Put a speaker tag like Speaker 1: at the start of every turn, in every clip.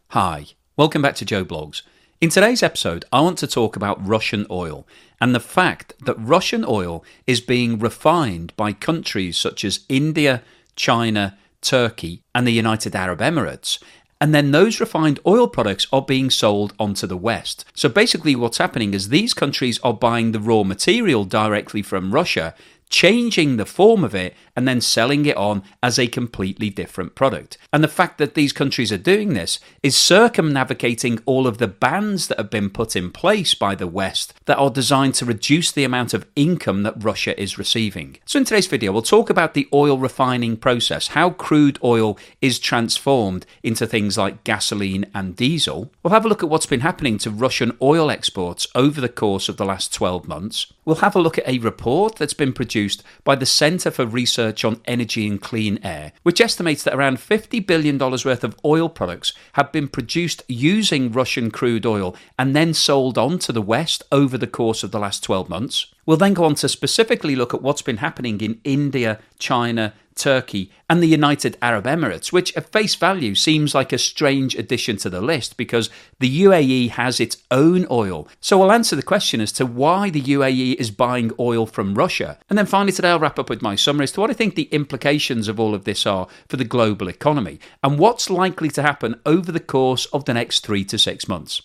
Speaker 1: Hi, welcome back to Joe Blogs. In today's episode, I want to talk about Russian oil and the fact that Russian oil is being refined by countries such as India, China, Turkey, and the United Arab Emirates. And then those refined oil products are being sold onto the West. So basically what's happening is these countries are buying the raw material directly from Russia, changing the form of it and then selling it on as a completely different product. And the fact that these countries are doing this is circumnavigating all of the bans that have been put in place by the West that are designed to reduce the amount of income that Russia is receiving. So in today's video, we'll talk about the oil refining process, how crude oil is transformed into things like gasoline and diesel. We'll have a look at what's been happening to Russian oil exports over the course of the last 12 months. We'll have a look at a report that's been produced by the Centre for Research on Energy and Clean Air, which estimates that around $50 billion worth of oil products have been produced using Russian crude oil and then sold on to the West over the course of the last 12 months. We'll then go on to specifically look at what's been happening in India, China, Turkey, and the United Arab Emirates, which at face value seems like a strange addition to the list because the UAE has its own oil. So we'll answer the question as to why the UAE is buying oil from Russia. And then finally today I'll wrap up with my summary as to what I think the implications of all of this are for the global economy and what's likely to happen over the course of the next 3 to 6 months.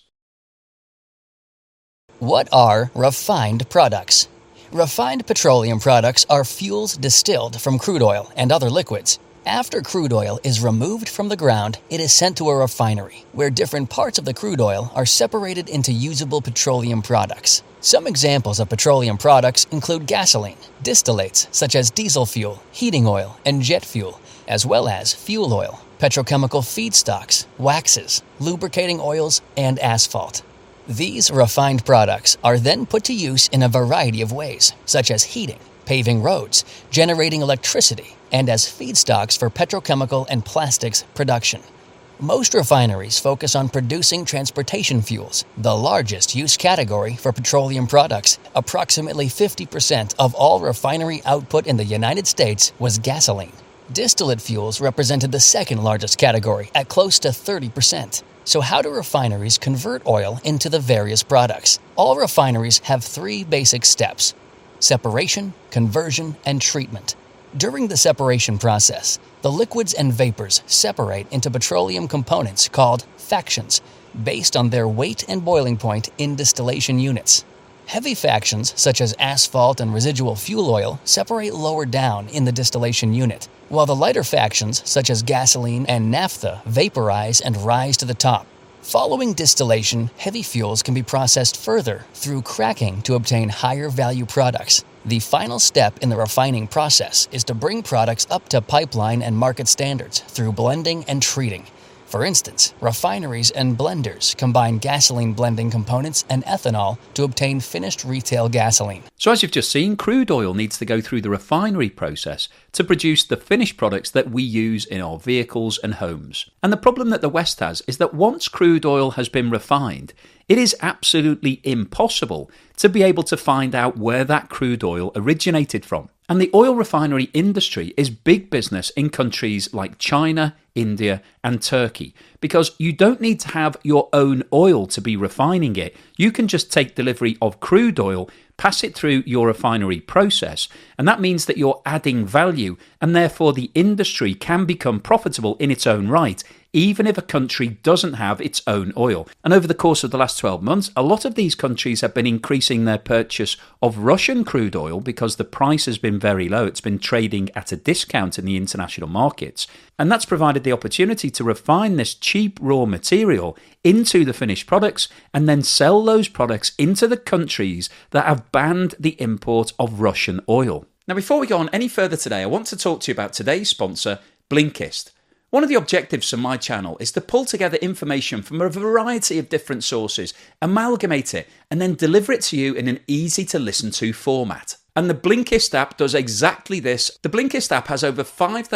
Speaker 2: What are refined products? Refined petroleum products are fuels distilled from crude oil and other liquids. After crude oil is removed from the ground, it is sent to a refinery, where different parts of the crude oil are separated into usable petroleum products. Some examples of petroleum products include gasoline, distillates such as diesel fuel, heating oil, and jet fuel, as well as fuel oil, petrochemical feedstocks, waxes, lubricating oils, and asphalt. These refined products are then put to use in a variety of ways, such as heating, paving roads, generating electricity, and as feedstocks for petrochemical and plastics production. Most refineries focus on producing transportation fuels, the largest use category for petroleum products. Approximately 50% of all refinery output in the United States was gasoline. Distillate fuels represented the second largest category at close to 30%. So how do refineries convert oil into the various products? All refineries have 3 basic steps: separation, conversion, and treatment. During the separation process, the liquids and vapors separate into petroleum components called fractions, based on their weight and boiling point in distillation units. Heavy fractions, such as asphalt and residual fuel oil, separate lower down in the distillation unit, while the lighter fractions, such as gasoline and naphtha, vaporize and rise to the top. Following distillation, heavy fuels can be processed further through cracking to obtain higher value products. The final step in the refining process is to bring products up to pipeline and market standards through blending and treating. For instance, refineries and blenders combine gasoline blending components and ethanol to obtain finished retail gasoline.
Speaker 1: So as you've just seen, crude oil needs to go through the refinery process to produce the finished products that we use in our vehicles and homes. And the problem that the West has is that once crude oil has been refined, it is absolutely impossible to be able to find out where that crude oil originated from. And the oil refinery industry is big business in countries like China, India, and Turkey, because you don't need to have your own oil to be refining it. You can just take delivery of crude oil, pass it through your refinery process, and that means that you're adding value, and therefore the industry can become profitable in its own right, even if a country doesn't have its own oil. And over the course of the last 12 months, a lot of these countries have been increasing their purchase of Russian crude oil because the price has been very low. It's been trading at a discount in the international markets. And that's provided the opportunity to refine this cheap raw material into the finished products and then sell those products into the countries that have banned the import of Russian oil. Now, before we go on any further today, I want to talk to you about today's sponsor, Blinkist. One of the objectives of my channel is to pull together information from a variety of different sources, amalgamate it, and then deliver it to you in an easy to listen to format. And the Blinkist app does exactly this. The Blinkist app has over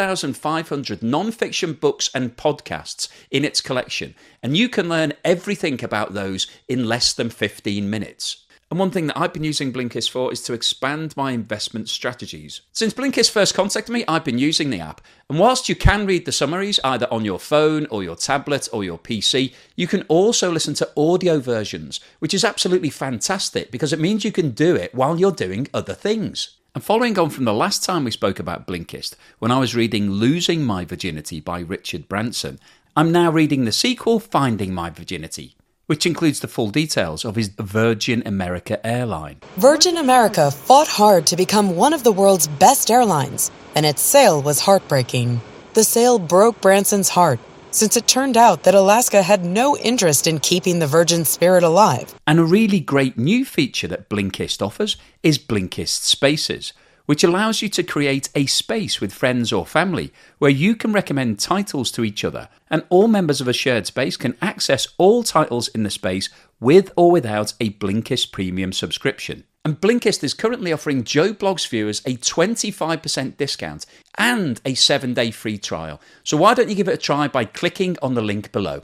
Speaker 1: 5,500 non-fiction books and podcasts in its collection, and you can learn everything about those in less than 15 minutes. And one thing that I've been using Blinkist for is to expand my investment strategies. Since Blinkist first contacted me, I've been using the app. And whilst you can read the summaries either on your phone or your tablet or your PC, you can also listen to audio versions, which is absolutely fantastic because it means you can do it while you're doing other things. And following on from the last time we spoke about Blinkist, when I was reading Losing My Virginity by Richard Branson, I'm now reading the sequel, Finding My Virginity, which includes the full details of his Virgin America airline.
Speaker 3: Virgin America fought hard to become one of the world's best airlines, and its sale was heartbreaking. The sale broke Branson's heart, since it turned out that Alaska had no interest in keeping the Virgin spirit alive.
Speaker 1: And a really great new feature that Blinkist offers is Blinkist Spaces, which allows you to create a space with friends or family where you can recommend titles to each other, and all members of a shared space can access all titles in the space with or without a Blinkist Premium subscription. And Blinkist is currently offering Joe Blogs viewers a 25% discount and a 7-day free trial. So why don't you give it a try by clicking on the link below?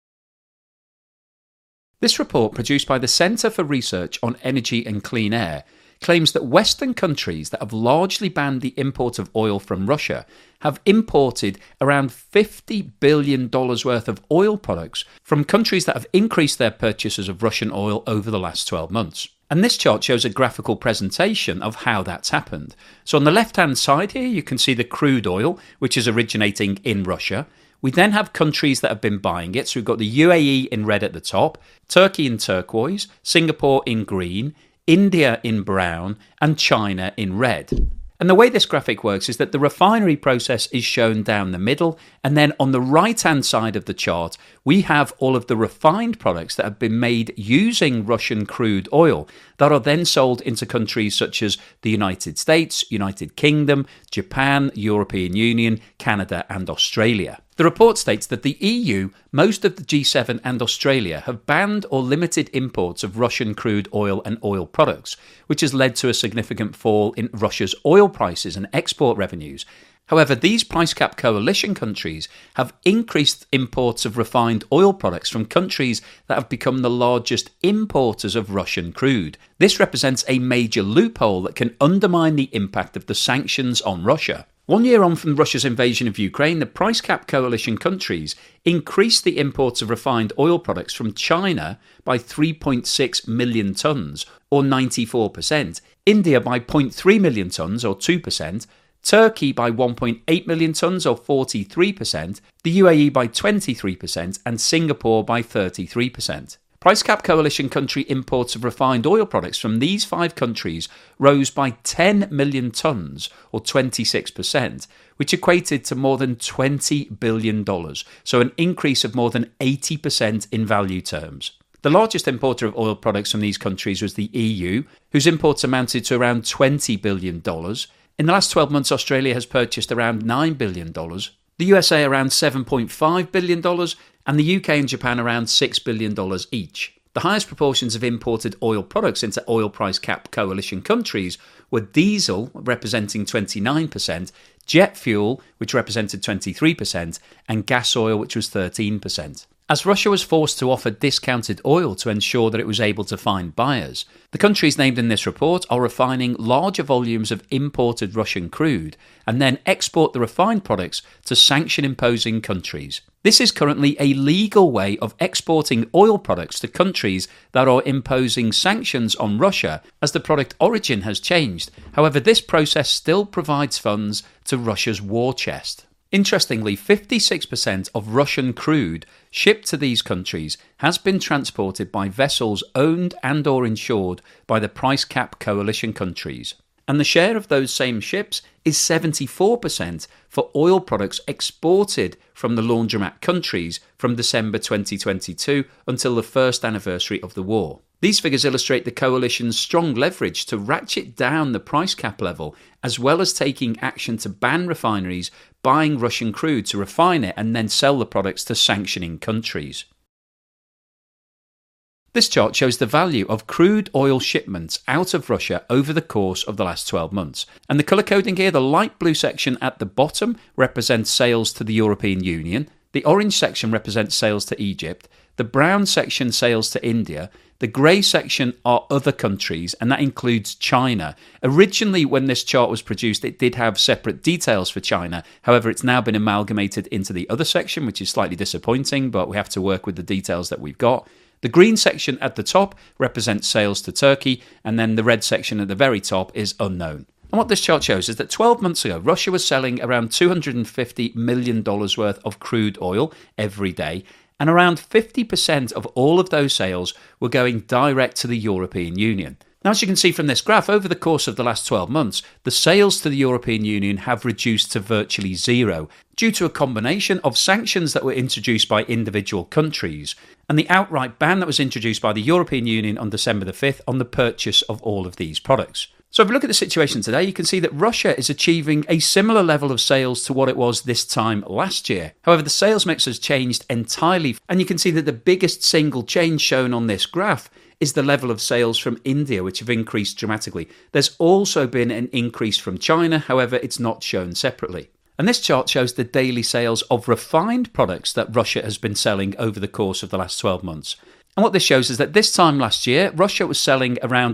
Speaker 1: This report, produced by the Centre for Research on Energy and Clean Air, claims that Western countries that have largely banned the import of oil from Russia have imported around $50 billion worth of oil products from countries that have increased their purchases of Russian oil over the last 12 months. And this chart shows a graphical presentation of how that's happened. So on the left-hand side here, you can see the crude oil, which is originating in Russia. We then have countries that have been buying it. So we've got the UAE in red at the top, Turkey in turquoise, Singapore in green, India in brown, and China in red. And the way this graphic works is that the refinery process is shown down the middle, and then on the right-hand side of the chart, we have all of the refined products that have been made using Russian crude oil that are then sold into countries such as the United States, United Kingdom, Japan, European Union, Canada, and Australia. The report states that the EU, most of the G7 and Australia have banned or limited imports of Russian crude oil and oil products, which has led to a significant fall in Russia's oil prices and export revenues. However, these price cap coalition countries have increased imports of refined oil products from countries that have become the largest importers of Russian crude. This represents a major loophole that can undermine the impact of the sanctions on Russia. 1 year on from Russia's invasion of Ukraine, the price cap coalition countries increased the imports of refined oil products from China by 3.6 million tonnes, or 94%, India by 0.3 million tonnes, or 2%, Turkey by 1.8 million tonnes, or 43%, the UAE by 23%, and Singapore by 33%. Price cap coalition country imports of refined oil products from these 5 countries rose by 10 million tonnes, or 26%, which equated to more than $20 billion, so an increase of more than 80% in value terms. The largest importer of oil products from these countries was the EU, whose imports amounted to around $20 billion. In the last 12 months, Australia has purchased around $9 billion, the USA around $7.5 billion, and the UK and Japan around $6 billion each. The highest proportions of imported oil products into oil price cap coalition countries were diesel, representing 29%, jet fuel, which represented 23%, and gas oil, which was 13%. As Russia was forced to offer discounted oil to ensure that it was able to find buyers, the countries named in this report are refining larger volumes of imported Russian crude and then export the refined products to sanction-imposing countries. This is currently a legal way of exporting oil products to countries that are imposing sanctions on Russia as the product origin has changed. However, this process still provides funds to Russia's war chest. Interestingly, 56% of Russian crude shipped to these countries has been transported by vessels owned and/or insured by the price cap coalition countries. And the share of those same ships is 74% for oil products exported from the laundromat countries from December 2022 until the first anniversary of the war. These figures illustrate the coalition's strong leverage to ratchet down the price cap level, as well as taking action to ban refineries buying Russian crude to refine it and then sell the products to sanctioning countries. This chart shows the value of crude oil shipments out of Russia over the course of the last 12 months. And the colour coding here, the light blue section at the bottom represents sales to the European Union, the orange section represents sales to Egypt, the brown section sales to India, The grey section are other countries, and that includes China. Originally, when this chart was produced, it did have separate details for China. However, it's now been amalgamated into the other section, which is slightly disappointing, but we have to work with the details that we've got. The green section at the top represents sales to Turkey, and then the red section at the very top is unknown. And what this chart shows is that 12 months ago, Russia was selling around $250 million worth of crude oil every day, and around 50% of all of those sales were going direct to the European Union. Now, as you can see from this graph, over the course of the last 12 months, the sales to the European Union have reduced to virtually zero due to a combination of sanctions that were introduced by individual countries and the outright ban that was introduced by the European Union on December the 5th on the purchase of all of these products. So if we look at the situation today, you can see that Russia is achieving a similar level of sales to what it was this time last year. However, the sales mix has changed entirely, and you can see that the biggest single change shown on this graph is the level of sales from India, which have increased dramatically. There's also been an increase from China, however, it's not shown separately. And this chart shows the daily sales of refined products that Russia has been selling over the course of the last 12 months. And what this shows is that this time last year, Russia was selling around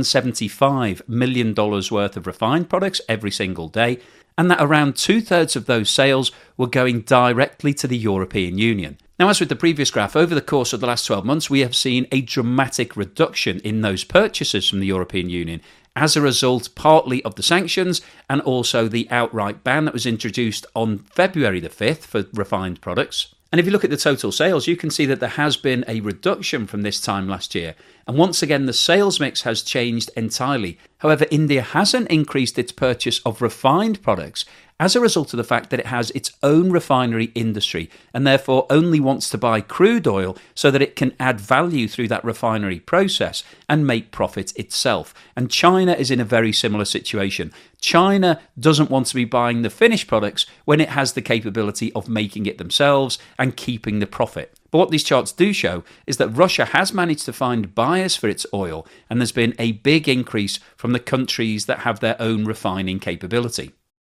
Speaker 1: $175 million worth of refined products every single day, and that around 2/3 of those sales were going directly to the European Union. Now, as with the previous graph, over the course of the last 12 months, we have seen a dramatic reduction in those purchases from the European Union as a result partly of the sanctions and also the outright ban that was introduced on February the 5th for refined products. And if you look at the total sales, you can see that there has been a reduction from this time last year. And once again, the sales mix has changed entirely. However, India hasn't increased its purchase of refined products as a result of the fact that it has its own refinery industry and therefore only wants to buy crude oil so that it can add value through that refinery process and make profit itself. And China is in a very similar situation. China doesn't want to be buying the finished products when it has the capability of making it themselves and keeping the profit. But what these charts do show is that Russia has managed to find buyers for its oil, and there's been a big increase from the countries that have their own refining capability.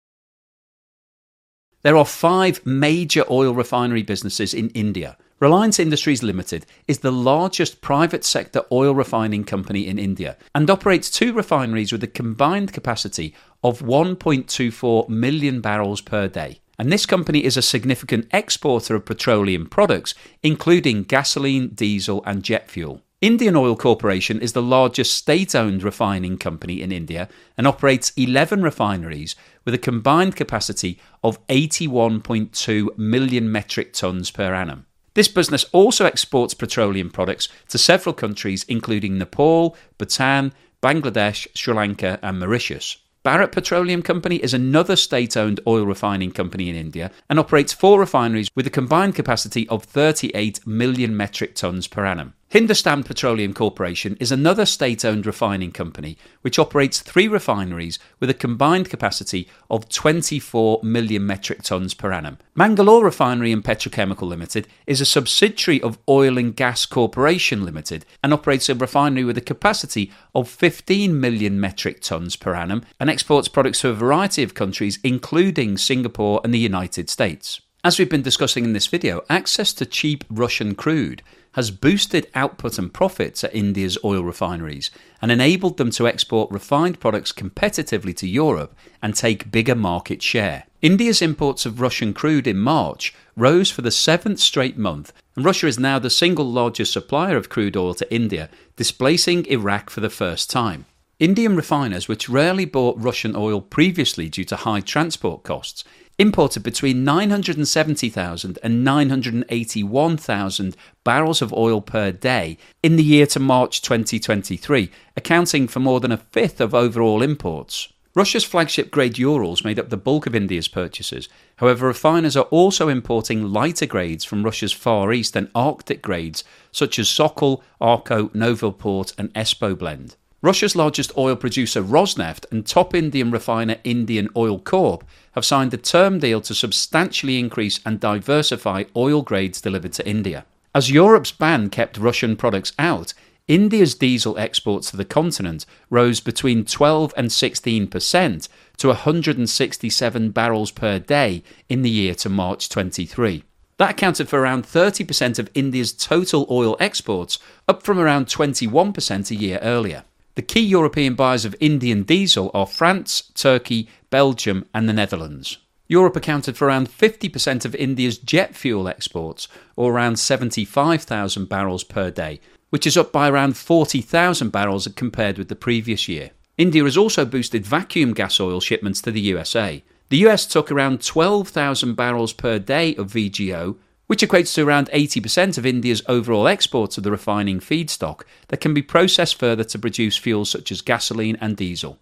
Speaker 1: There are 5 major oil refinery businesses in India. Reliance Industries Limited is the largest private sector oil refining company in India and operates 2 refineries with a combined capacity of 1.24 million barrels per day. And this company is a significant exporter of petroleum products, including gasoline, diesel and jet fuel. Indian Oil Corporation is the largest state-owned refining company in India and operates 11 refineries with a combined capacity of 81.2 million metric tonnes per annum. This business also exports petroleum products to several countries including Nepal, Bhutan, Bangladesh, Sri Lanka and Mauritius. Bharat Petroleum Company is another state-owned oil refining company in India and operates 4 refineries with a combined capacity of 38 million metric tonnes per annum. Hindustan Petroleum Corporation is another state-owned refining company which operates 3 refineries with a combined capacity of 24 million metric tonnes per annum. Mangalore Refinery and Petrochemical Limited is a subsidiary of Oil and Gas Corporation Limited and operates a refinery with a capacity of 15 million metric tonnes per annum and exports products to a variety of countries including Singapore and the United States. As we've been discussing in this video, access to cheap Russian crude has boosted output and profits at India's oil refineries and enabled them to export refined products competitively to Europe and take bigger market share. India's imports of Russian crude in March rose for the 7th straight month, and Russia is now the single largest supplier of crude oil to India, displacing Iraq for the first time. Indian refiners, which rarely bought Russian oil previously due to high transport costs, imported between 970,000 and 981,000 barrels of oil per day in the year to March 2023, accounting for more than 1/5 of overall imports. Russia's flagship grade Urals made up the bulk of India's purchases. However, refiners are also importing lighter grades from Russia's Far East and Arctic grades, such as Sokol, Arco, Novilport and Espo Blend. Russia's largest oil producer Rosneft and top Indian refiner Indian Oil Corp have signed a term deal to substantially increase and diversify oil grades delivered to India. As Europe's ban kept Russian products out, India's diesel exports to the continent rose between 12 and 16% to 167 barrels per day in the year to March 23. That accounted for around 30% of India's total oil exports, up from around 21% a year earlier. The key European buyers of Indian diesel are France, Turkey, Belgium and the Netherlands. Europe accounted for around 50% of India's jet fuel exports, or around 75,000 barrels per day, which is up by around 40,000 barrels compared with the previous year. India has also boosted vacuum gas oil shipments to the USA. The US took around 12,000 barrels per day of VGO, which equates to around 80% of India's overall exports of the refining feedstock that can be processed further to produce fuels such as gasoline and diesel.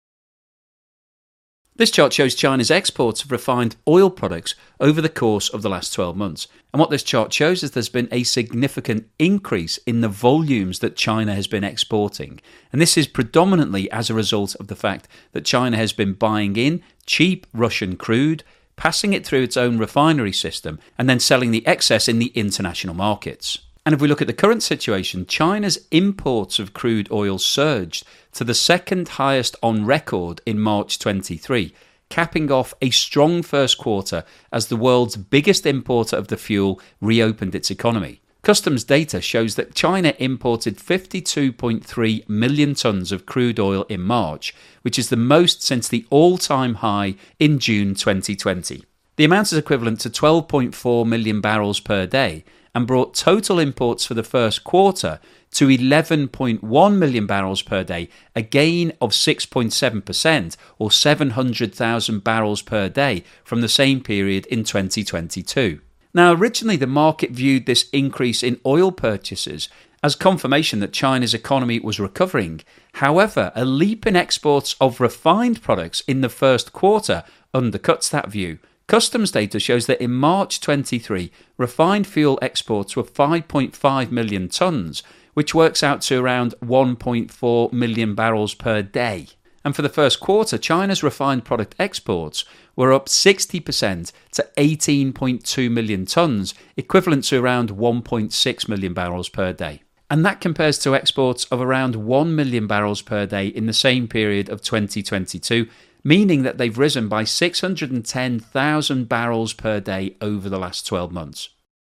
Speaker 1: This chart shows China's exports of refined oil products over the course of the last 12 months. And what this chart shows is there's been a significant increase in the volumes that China has been exporting. And this is predominantly as a result of the fact that China has been buying in cheap Russian crude, passing it through its own refinery system, and then selling the excess in the international markets. And if we look at the current situation, China's imports of crude oil surged to the second highest on record in March 23, capping off a strong first quarter as the world's biggest importer of the fuel reopened its economy. Customs data shows that China imported 52.3 million tonnes of crude oil in March, which is the most since the all-time high in June 2020. The amount is equivalent to 12.4 million barrels per day, and brought total imports for the first quarter to 11.1 million barrels per day, a gain of 6.7% or 700,000 barrels per day from the same period in 2022. Now, originally the market viewed this increase in oil purchases as confirmation that China's economy was recovering. However, a leap in exports of refined products in the first quarter undercuts that view. Customs data shows that in March 23, refined fuel exports were 5.5 million tonnes, which works out to around 1.4 million barrels per day. And for the first quarter, China's refined product exports were up 60% to 18.2 million tonnes, equivalent to around 1.6 million barrels per day. And that compares to exports of around 1 million barrels per day in the same period of 2022, meaning that they've risen by 610,000 barrels per day over the last 12 months.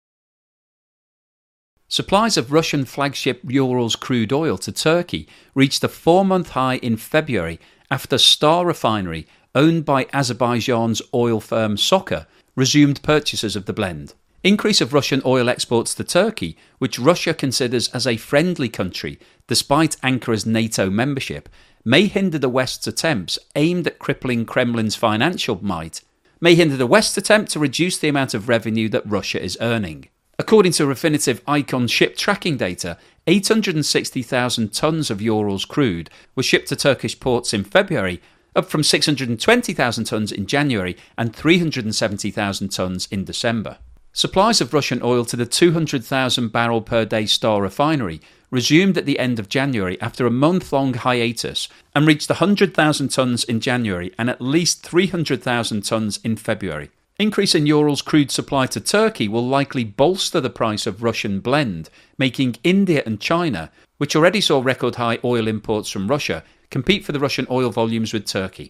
Speaker 1: Supplies of Russian flagship Urals crude oil to Turkey reached a 4-month high in February after Star Refinery, owned by Azerbaijan's oil firm Soca, resumed purchases of the blend. Increase of Russian oil exports to Turkey, which Russia considers as a friendly country despite Ankara's NATO membership, may hinder the West's attempts aimed at crippling Kremlin's financial might, may hinder the West's attempt to reduce the amount of revenue that Russia is earning. According to Refinitiv Icon ship tracking data, 860,000 tonnes of Urals crude were shipped to Turkish ports in February, up from 620,000 tonnes in January and 370,000 tonnes in December. Supplies of Russian oil to the 200,000 barrel per day Star Refinery resumed at the end of January after a month-long hiatus and reached 100,000 tonnes in January and at least 300,000 tonnes in February. Increase in Urals crude supply to Turkey will likely bolster the price of Russian blend, making India and China, which already saw record high oil imports from Russia, compete for the Russian oil volumes with Turkey.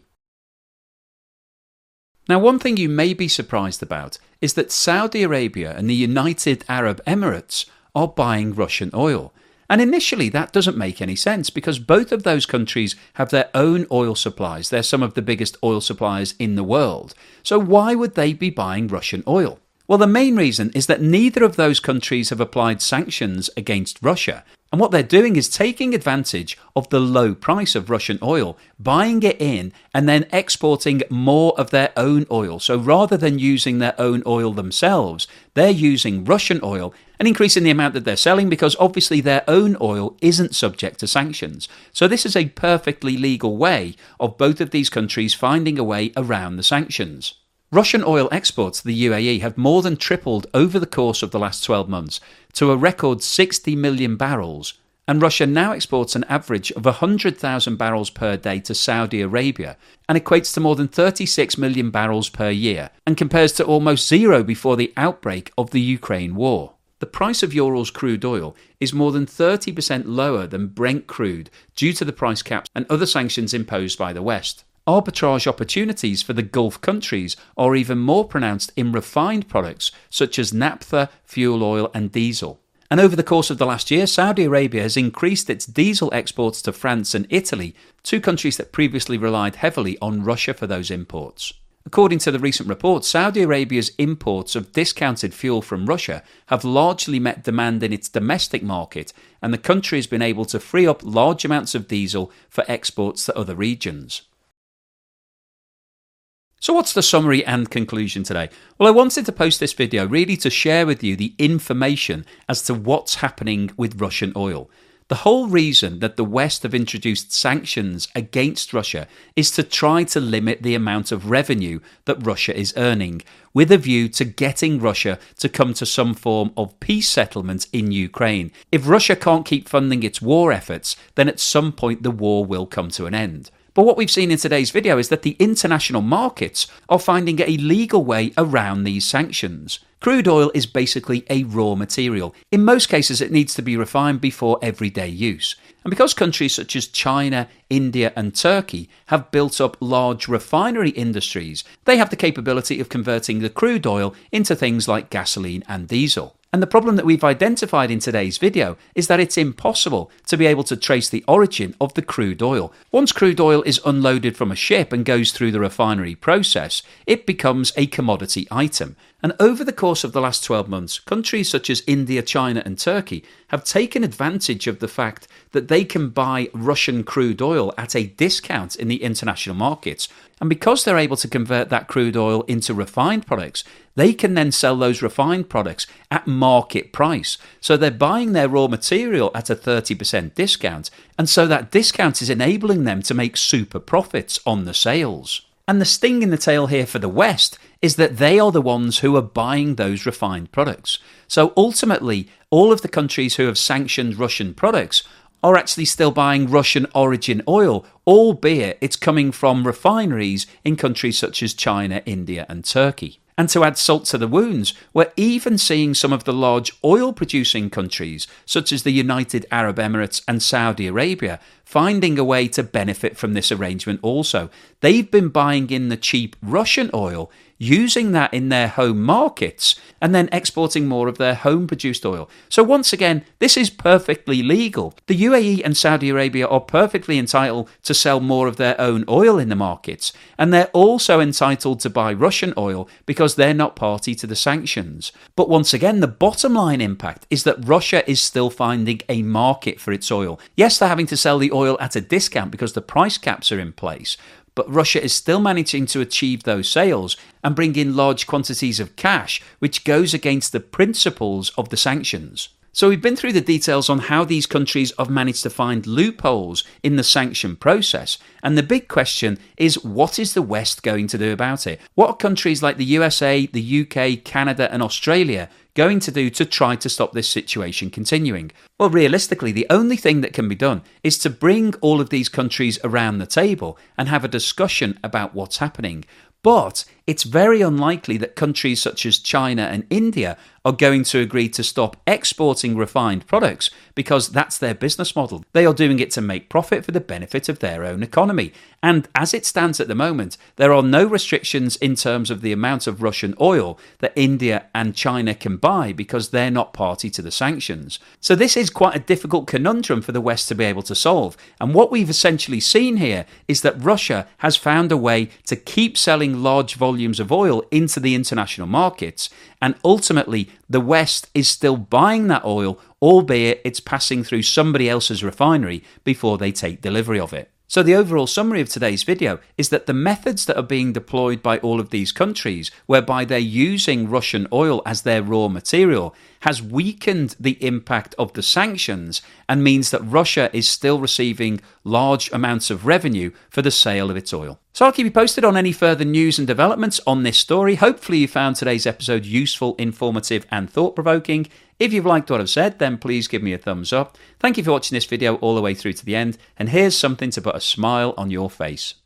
Speaker 1: Now, one thing you may be surprised about is that Saudi Arabia and the United Arab Emirates are buying Russian oil. And initially that doesn't make any sense because both of those countries have their own oil supplies. They're some of the biggest oil suppliers in the world. So why would they be buying Russian oil? Well, the main reason is that neither of those countries have applied sanctions against Russia. And what they're doing is taking advantage of the low price of Russian oil, buying it in, and then exporting more of their own oil. So rather than using their own oil themselves, they're using Russian oil and increasing the amount that they're selling because obviously their own oil isn't subject to sanctions. So this is a perfectly legal way of both of these countries finding a way around the sanctions. Russian oil exports to the UAE have more than tripled over the course of the last 12 months to a record 60 million barrels, and Russia now exports an average of 100,000 barrels per day to Saudi Arabia and equates to more than 36 million barrels per year and compares to almost zero before the outbreak of the Ukraine war. The price of Urals crude oil is more than 30% lower than Brent crude due to the price caps and other sanctions imposed by the West. Arbitrage opportunities for the Gulf countries are even more pronounced in refined products such as naphtha, fuel oil and diesel. And over the course of the last year, Saudi Arabia has increased its diesel exports to France and Italy, two countries that previously relied heavily on Russia for those imports. According to the recent report, Saudi Arabia's imports of discounted fuel from Russia have largely met demand in its domestic market, and the country has been able to free up large amounts of diesel for exports to other regions. So what's the summary and conclusion today? Well, I wanted to post this video really to share with you the information as to what's happening with Russian oil. The whole reason that the West have introduced sanctions against Russia is to try to limit the amount of revenue that Russia is earning, with a view to getting Russia to come to some form of peace settlement in Ukraine. If Russia can't keep funding its war efforts, then at some point the war will come to an end. But what we've seen in today's video is that the international markets are finding a legal way around these sanctions. Crude oil is basically a raw material. In most cases, it needs to be refined before everyday use. And because countries such as China, India and Turkey have built up large refinery industries, they have the capability of converting the crude oil into things like gasoline and diesel. And the problem that we've identified in today's video is that it's impossible to be able to trace the origin of the crude oil. Once crude oil is unloaded from a ship and goes through the refinery process, it becomes a commodity item. And over the course of the last 12 months, countries such as India, China and Turkey have taken advantage of the fact that they can buy Russian crude oil at a discount in the international markets. And because they're able to convert that crude oil into refined products, they can then sell those refined products at market price. So they're buying their raw material at a 30% discount. And so that discount is enabling them to make super profits on the sales. And the sting in the tail here for the West is that they are the ones who are buying those refined products. So ultimately, all of the countries who have sanctioned Russian products are actually still buying Russian origin oil, albeit it's coming from refineries in countries such as China, India and Turkey. And to add salt to the wounds, we're even seeing some of the large oil-producing countries, such as the United Arab Emirates and Saudi Arabia, finding a way to benefit from this arrangement also. They've been buying in the cheap Russian oil, using that in their home markets, and then exporting more of their home-produced oil. So once again, this is perfectly legal. The UAE and Saudi Arabia are perfectly entitled to sell more of their own oil in the markets, and they're also entitled to buy Russian oil because they're not party to the sanctions. But once again, the bottom line impact is that Russia is still finding a market for its oil. Yes, they're having to sell the oil at a discount because the price caps are in place, but Russia is still managing to achieve those sales and bring in large quantities of cash, which goes against the principles of the sanctions. So we've been through the details on how these countries have managed to find loopholes in the sanction process. And the big question is, what is the West going to do about it? What are countries like the USA, the UK, Canada and Australia going to do to try to stop this situation continuing? Well, realistically, the only thing that can be done is to bring all of these countries around the table and have a discussion about what's happening. But it's very unlikely that countries such as China and India are going to agree to stop exporting refined products because that's their business model. They are doing it to make profit for the benefit of their own economy. And as it stands at the moment, there are no restrictions in terms of the amount of Russian oil that India and China can buy because they're not party to the sanctions. So this is quite a difficult conundrum for the West to be able to solve. And what we've essentially seen here is that Russia has found a way to keep selling large volumes of oil into the international markets, and ultimately the West is still buying that oil, albeit it's passing through somebody else's refinery before they take delivery of it. So the overall summary of today's video is that the methods that are being deployed by all of these countries, whereby they're using Russian oil as their raw material, has weakened the impact of the sanctions and means that Russia is still receiving large amounts of revenue for the sale of its oil. So I'll keep you posted on any further news and developments on this story. Hopefully you found today's episode useful, informative and thought-provoking. If you've liked what I've said, then please give me a thumbs up. Thank you for watching this video all the way through to the end, and here's something to put a smile on your face.